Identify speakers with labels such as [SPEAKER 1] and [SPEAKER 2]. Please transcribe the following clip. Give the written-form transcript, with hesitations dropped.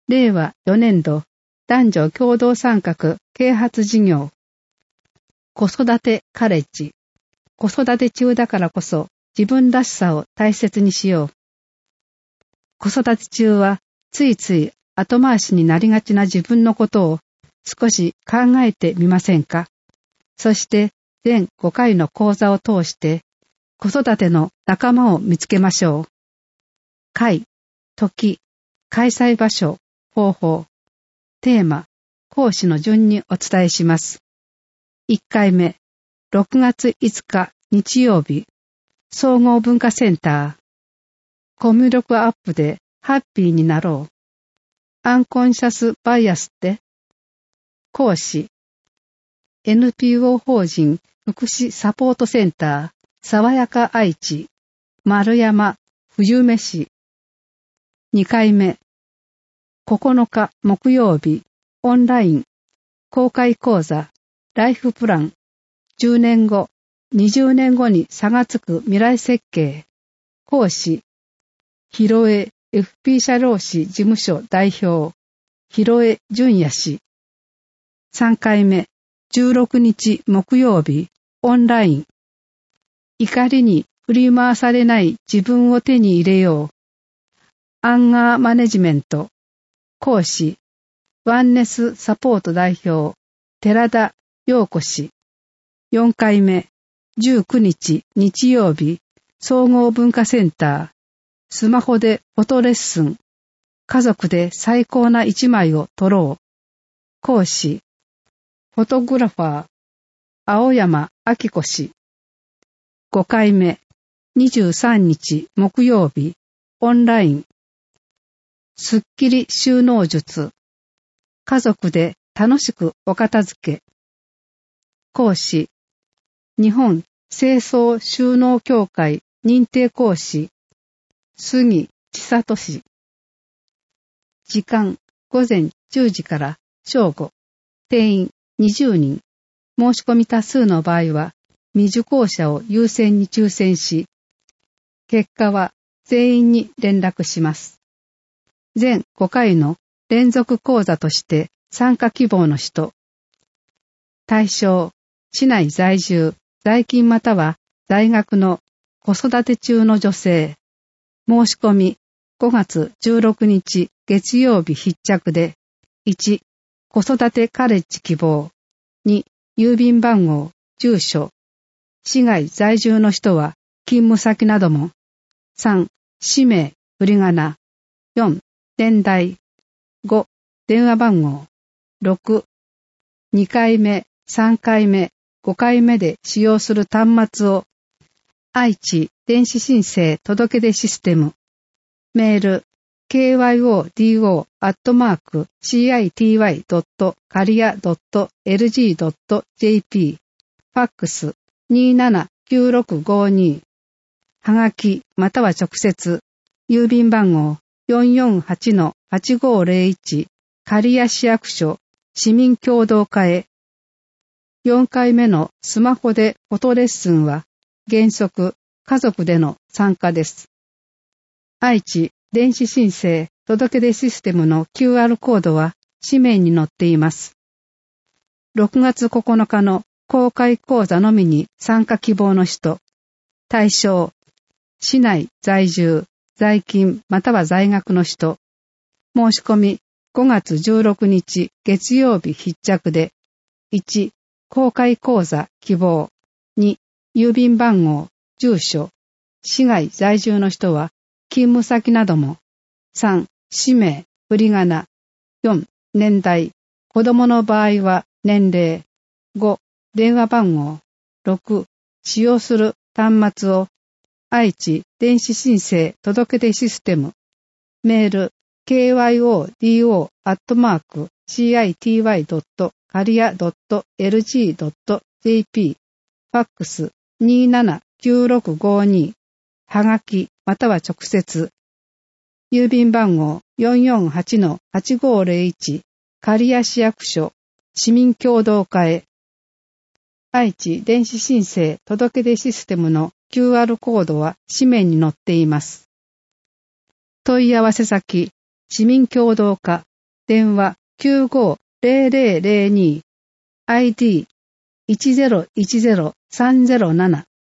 [SPEAKER 1] 令和4年度男女共同参画啓発事業。子育てカレッジ。子育て中だからこそ自分らしさを大切にしよう。子育て中はついつい後回しになりがちな自分のことを少し考えてみませんか。そして全5回の講座を通して子育ての仲間を見つけましょう。回、時、開催場所、方法、テーマ、講師の順にお伝えします。1回目、6月5日日曜日、総合文化センター。コミュ力アップでハッピーになろう。アンコンシャスバイアスって？講師、NPO 法人福祉サポートセンター、さわやか愛知、丸山、冬飯。2回目、9日木曜日、オンライン、公開講座、ライフプラン、10年後、20年後に差がつく未来設計。講師、広江 FP 社労士事務所代表、広江淳也氏。3回目、16日木曜日、オンライン、怒りに振り回されない自分を手に入れよう。アンガーマネジメント。講師、ワンネスサポート代表、寺田陽子氏。4回目、19日日曜日、総合文化センター、スマホでフォトレッスン、家族で最高な一枚を撮ろう。講師、フォトグラファー、青山明子氏。5回目、23日木曜日、オンライン、すっきり収納術、家族で楽しくお片付け。講師、日本清掃収納協会認定講師、杉千里氏。時間、午前10時から正午。定員20人。申し込み多数の場合は、未受講者を優先に抽選し、結果は全員に連絡します。全5回の連続講座として参加希望の人。対象、市内在住、在勤または在学の子育て中の女性。申し込み5月16日月曜日必着で、1、子育てカレッジ希望。2、郵便番号、住所。市外在住の人は勤務先なども。3、氏名、振り仮名。4、年代。5、電話番号。6、2回目、3回目、5回目で使用する端末を愛知電子申請届出システム。メール、kyodo@city.career.lg.jp。ファックス、279652。はがきまたは直接、郵便番号 448-8501 刈谷市役所市民協同課へ。4回目のスマホでフォトレッスンは原則家族での参加です。愛知電子申請届出システムの QR コードは紙面に載っています。6月9日の公開講座のみに参加希望の人。対象、市内在住、在勤または在学の人。申し込み5月16日月曜日必着で、1、公開講座希望。2、郵便番号、住所。市外在住の人は勤務先なども。3、氏名、振り仮名。4、年代。子供の場合は年齢。5、電話番号。6、使用する端末を愛知電子申請届出システム。メール、kyodo@city.career.lg.jp。ファックス、279652。はがきまたは直接。郵便番号 448-8501 刈谷市役所市民協同課へ。愛知電子申請届出システムの QR コードは紙面に載っています。問い合わせ先、市民協同課電話950002 ID 1010-307